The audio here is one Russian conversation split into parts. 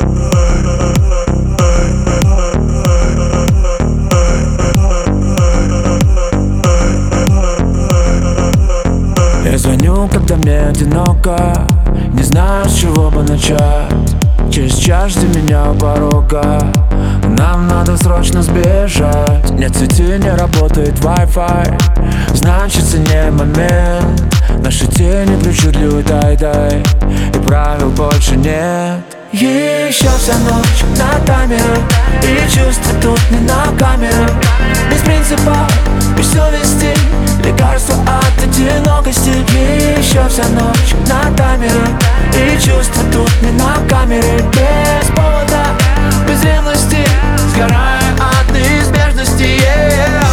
Я звоню, когда мне одиноко, не знаю, с чего бы начать. Через час жди меня у порога, нам надо срочно сбежать. Нет сети, не работает Wi-Fi, значит не момент. Наши тени причудливый дай-дай, и правил больше нет. Еще вся ночь на таймер, и чувства тут не на камеру. Без принципа, без совести, лекарство от одинокости. Еще вся ночь на таймер, и чувства тут не на камере. Без повода, без ревности, сгорая от неизбежности, yeah.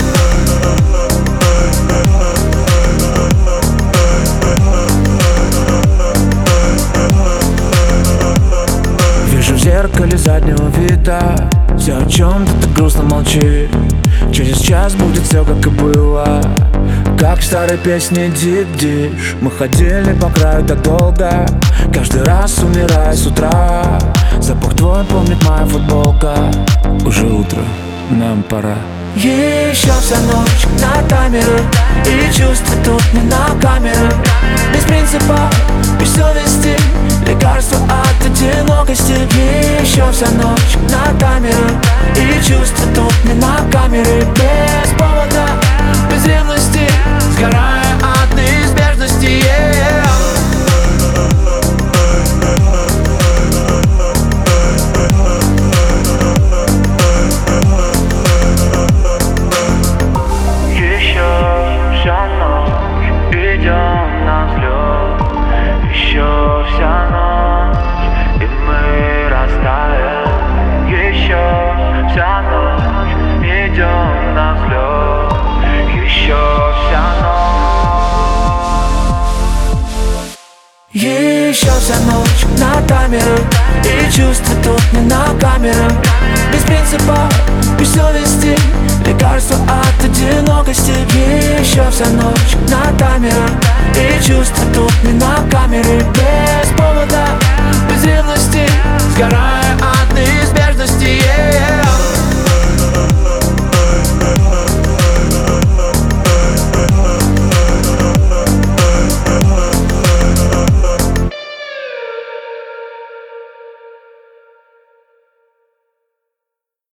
Вижу в зеркале заднего вида, все о чем-то так грустно молчит. Через час будет все как и было, как в старой песне Deep Dish. Мы ходили по краю так долго, каждый раз умирая с утра. Запах твой помнит моя футболка. Уже утро, нам пора. Еще вся ночь на таймер, и чувства тут не на камеру. Без принципа, без совести, лекарство от одинокости. Еще вся ночь на таймер, и чувства тут не на камере. Без повода, без ревности, сгорая от неизбежности, yeah. Вся ночь, идем на взлет. Еще вся ночь, и мы растаем. Еще вся ночь, идем на взлет. Еще вся ночь. Еще вся ночь на таймер, и чувства тут не на камеру. Без принципа, без совести, лекарство от одинокости. Еще вся ночь на таймер, и чувства тут не на камере. Без повода, без ревности, сгорая